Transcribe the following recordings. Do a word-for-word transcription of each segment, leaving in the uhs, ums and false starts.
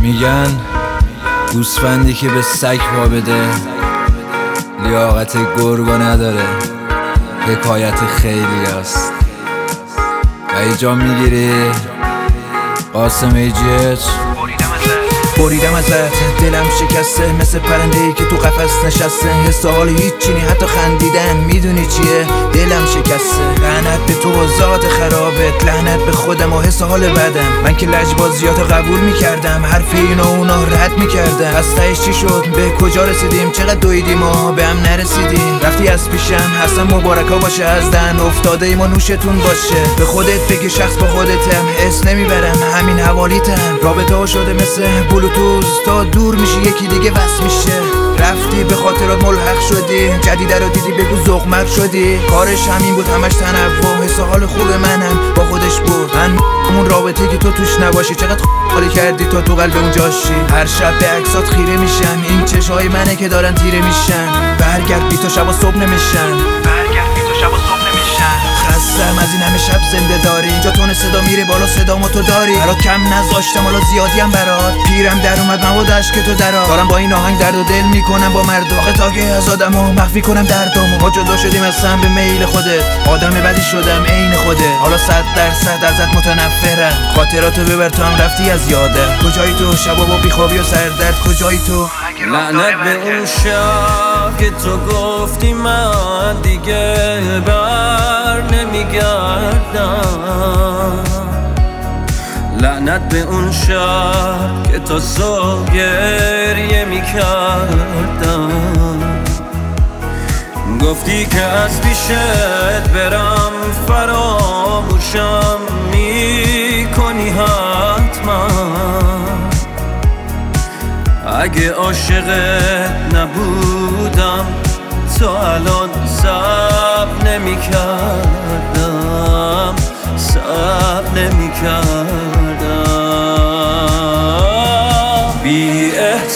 میگن گوسفندی که به سگ پا بده لیاقت گرگو نداره. حکایت خیلی است و ایجا میگیری قاسم ایجیت. بریدم ازت دلم شکسته، مثل پرنده‌ای که تو قفس نشسته. حس حال هیچی نی حتی خندیدن، میدونی چیه؟ دلم شکسته. لعنت به تو و ذات خرابت، لعنت به خودم و حس حال بدم. من که لجبازیاتو قبول میکردم، حرف اینا و اونا رد میکردم. از تهش چی شد؟ به کجا رسیدیم؟ چقدر دویدیم و به هم نرسیدیم. رفتی از پیشم، حسن مبارکا باشه از دهن افتاده ای ما نوشتون باشه. به خودت بگی شخص با خودتم، حس نمیبرم همین حوالیتم. رابطه ها شده مثل بلوتوز، تا دور میشی یکی دیگه وصل میشه. رفتی به خاطرات ملحق شدی، جدیده رو دیدی بگو ذوق‌مرگ شدی. کارش همین بود همش تنوع، حس حال خوب منم با خودش بود. من اون رابطه که تو توش نباشی، چقدر خالی کردی تو تو قلب اون جاشی. هر شب به عکسات خیره میشم، این چشای منه که دارن تیره میشن. برگرد بی تو شبا صبح نمیشن، برگرد بی تو شبا صبح نمیشن. خستم از این همه شب زنده داری، اینجا تون صدا میره بالا صدامو تو داری. برات کم نذاشتم حالا زیادیم برات، پیرم در اومد مواد عشق تو درات. دارم با این آهنگ درد و دل میکنم با مردم، آخه تا که از آدمو مخفی کنم دردمو. ما جدا شدیم از سم به میل خودت، آدم بدی شدم عین خودت. حالا صد درصد ازت متنفرم، خاطراتو ببر تو هم رفتی از یادم. کجایی تو شبا با بیخوابی و سردرد، کجایی تو؟ لعنت به اون شب که تو گفتی من دیگه بر نمیگردم. لعنت به اون شب که تا صبح گریه میکردم. گفتی که از پیشت برم فراموشم میکنی حتما. اگه عاشقت نبودم تا الان صبر نمی کردم، صبر نمی کردم. بی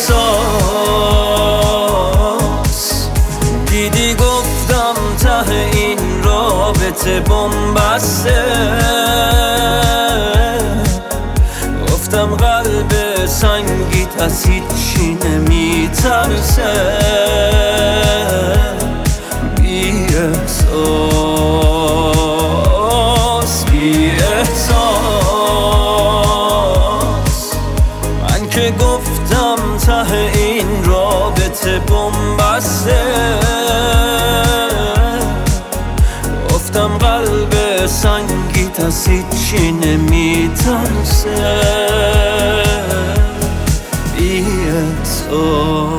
احساس دیدی گفتم ته این رابطه بن‌بسته. گفتم قلب سنگیت از هیچی نمیترسه. بی احساس بی احساس من که گفتم ته این رابطه بن‌بسته. گفتم قلب سنگیت از هیچی نمیترسه. بی احساس